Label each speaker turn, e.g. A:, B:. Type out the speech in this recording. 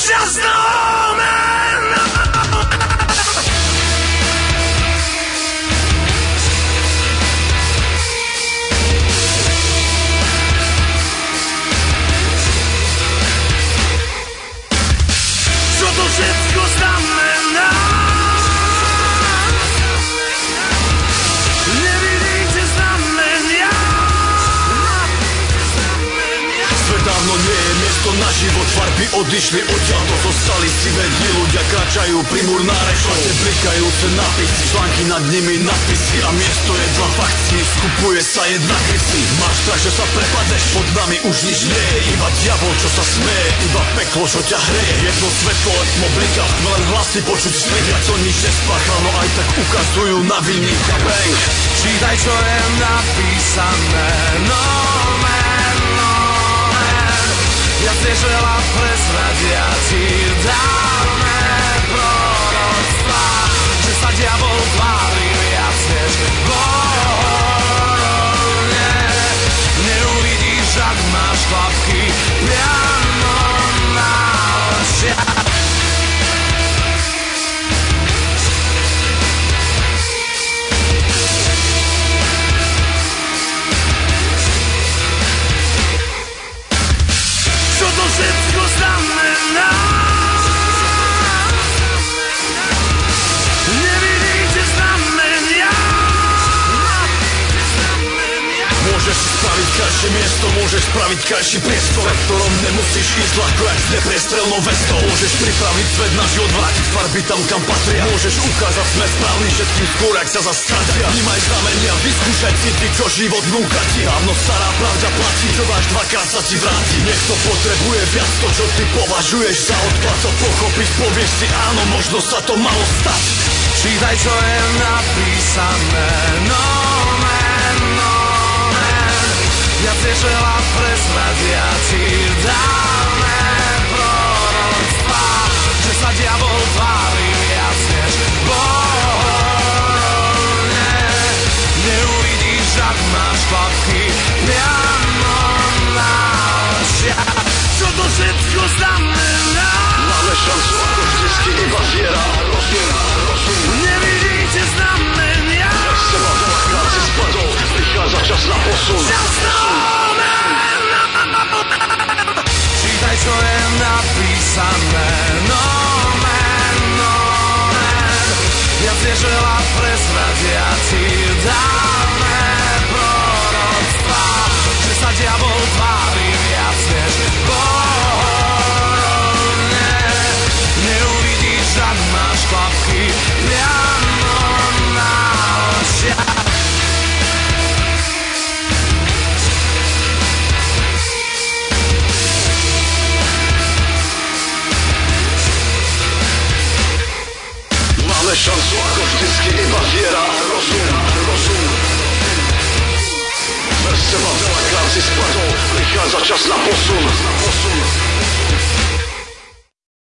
A: Na život farby odišli odtiaľto, zostali sivé dni, ľudia kráčajú pri murnáre, šate blikajúce nápisy, články nad nimi nadpisy a miesto je dva fakcie, skupuje sa jedna krysy. Máš strach, že sa prepadneš, pod nami už nič nie je, iba diabol, čo sa smeje, iba peklo, čo ťa hreje. Jedno svetlo, letmo blika, len hlasy počuť strika, co nič nespáchal, no aj tak ukazujú na vinníka. Bang!
B: Čítaj, čo je napísané, no man, no man. Viac než veľa prezradia ti dáme proroctva, že sa diabol tvári viac než voľne. Neuvidíš, ak máš klapky priamo na očiach.
C: Všetko znamená. Nevidíte znamenia.
A: Môžeš si spraviť každé miesto, môžeš spraviť každý priestor, v ktorom nemusíš ísť ľahko jak s nepriestrelnou vestou. Môžeš pripraviť svet na život, vrátiť farby tam, kam patria. Môžeš ukázať sme správny všetkým skôr, ak sa zastratia. Vnímaj znamenia, vyskúšaj city, čo život núka ti. Dávno stará pravda platí, čo dáš dvakrát sa ti vráti. Niekto potrebuje viac to, čo ty považuješ za odklad. To pochopíš, povieš si áno, možno sa to malo stať.
B: Čítaj, čo je napísané, no man, no man. Viac než veľa prezradia ti dáme proroctva, že sa diabol tvári viac než voľne. Neuvidíš, ak máš klapky priamo na očiach.
C: Čo to všetko znamená?
A: Máme šancu, ako vždycky iba viera a rozum.
C: Nevidíte znamenia.
A: Jak sa ma dvakrát si spadol, prichádza čas na posun.
B: Čítaj, čo je napísané, no man, no man. Viac než veľa prezradia ti dáme proroctva, že sa diabol tvári viac než voľne. Neuvidíš, ak máš klapky priamo na očiach.
A: Máme šancu, ako vždycky iba viera a rozum. Bez seba veľakrát si spadol, prichádza čas na posun.